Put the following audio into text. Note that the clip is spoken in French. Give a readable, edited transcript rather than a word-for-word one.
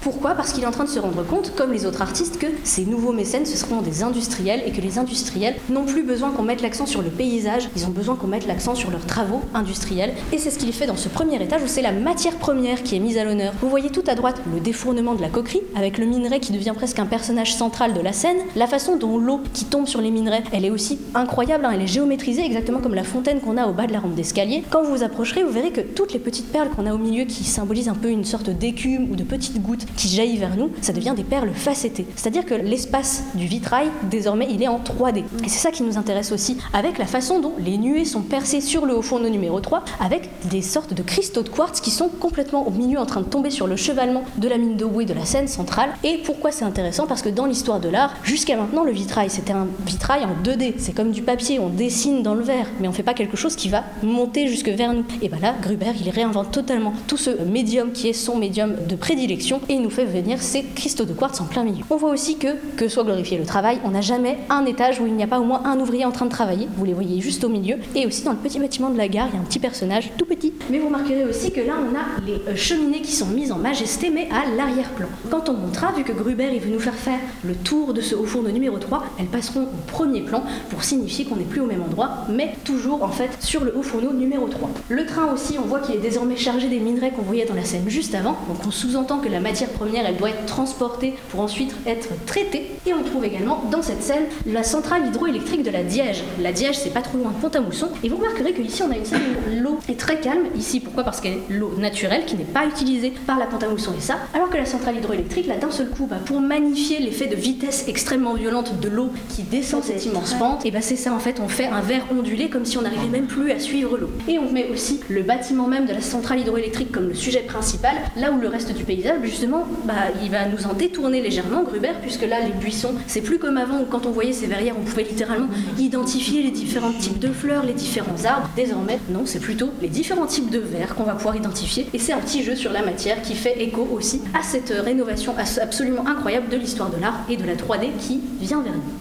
Pourquoi ? Parce qu'il est en train de se rendre compte, comme les autres artistes, que ces nouveaux mécènes, ce seront des industriels et que les industriels n'ont plus besoin qu'on mette l'accent sur le paysage, ils ont besoin qu'on mette l'accent sur leurs travaux industriels. Et c'est ce qu'il fait dans ce premier étage où c'est la matière première qui est mise à l'honneur. Vous voyez tout à droite le défournement de la coquerie, avec le minerai qui devient presque un personnage central de la scène. La façon dont l'eau qui tombe sur les minerais, elle est aussi incroyable, elle est géométrisée exactement comme la fontaine qu'on a au bas de la rampe d'escalier. Quand vous vous approcherez, vous verrez que toutes les petites perles qu'on a au milieu qui symbolisent un peu une sorte d'écume ou de petites gouttes qui jaillissent vers nous, ça devient des perles facettées. C'est-à-dire que l'espace du vitrail, désormais, il est en 3D. Et c'est ça qui nous intéresse aussi, avec la façon dont les nuées sont percées sur le haut fourneau numéro 3, avec des sortes de cristaux de quartz qui sont complètement au milieu en train de tomber sur le chevalement de la mine de bouée de la scène centrale. Et pourquoi c'est intéressant ? Parce que dans l'histoire de l'art, jusqu'à maintenant, le vitrail, c'était un vitrail en 2D. C'est comme du papier, on dessine dans le verre, mais on fait pas quelque chose qui va monter jusque vers nous. Et ben là, Gruber, il réinvente totalement tout ce médium qui est son médium de prédilection et il nous fait venir ces cristaux de quartz en plein milieu. On voit aussi que soit glorifié le travail, on n'a jamais un étage où il n'y a pas au moins un ouvrier en train de travailler. Vous les voyez juste au milieu. Et aussi dans le petit bâtiment de la gare, il y a un petit personnage tout petit. Mais vous remarquerez aussi que là, on a les cheminées qui sont mises en majesté, mais à l'arrière-plan. Quand on montera, vu que Gruber il veut nous faire le tour de ce haut fourneau numéro 3, elles passeront au premier plan pour signifier qu'on n'est plus au même endroit, mais toujours en fait sur le haut fourneau numéro 3. Le train aussi, on voit qu'il est désormais chargé des minerais qu'on voyait dans la scène juste avant, donc on sous-entend que la matière première, elle doit être transportée pour ensuite être traitée. Et on trouve également dans cette scène la centrale hydroélectrique de la Diège. La Diège, c'est pas trop loin de Pont-à-Mousson, et vous remarquerez que ici on a une scène où l'eau est très calme. Ici, pourquoi ? Parce qu'elle est l'eau naturelle qui n'est pas utilisée par la Pont-à-Mousson et ça, alors que la centrale hydroélectrique, là d'un seul coup, pour magnifier l'effet de vitesse extrêmement violente de l'eau qui descend cette immense pente, et c'est ça en fait, on fait un verre ondulé comme si on n'arrivait même plus à suivre l'eau. Et on met aussi le bâtiment même de la centrale hydroélectrique comme le sujet principal, là où le reste du paysage, justement, il va nous en détourner légèrement, Gruber, puisque là, les buissons, c'est plus comme avant où quand on voyait ces verrières, on pouvait littéralement identifier les différents types de fleurs, les différents arbres. Désormais, non, c'est plutôt les différents types de verres qu'on va pouvoir identifier, et c'est un petit jeu sur la matière qui fait écho aussi à cette rénovation absolument incroyable de l'histoire de l'art et de la 3D qui vient vers nous.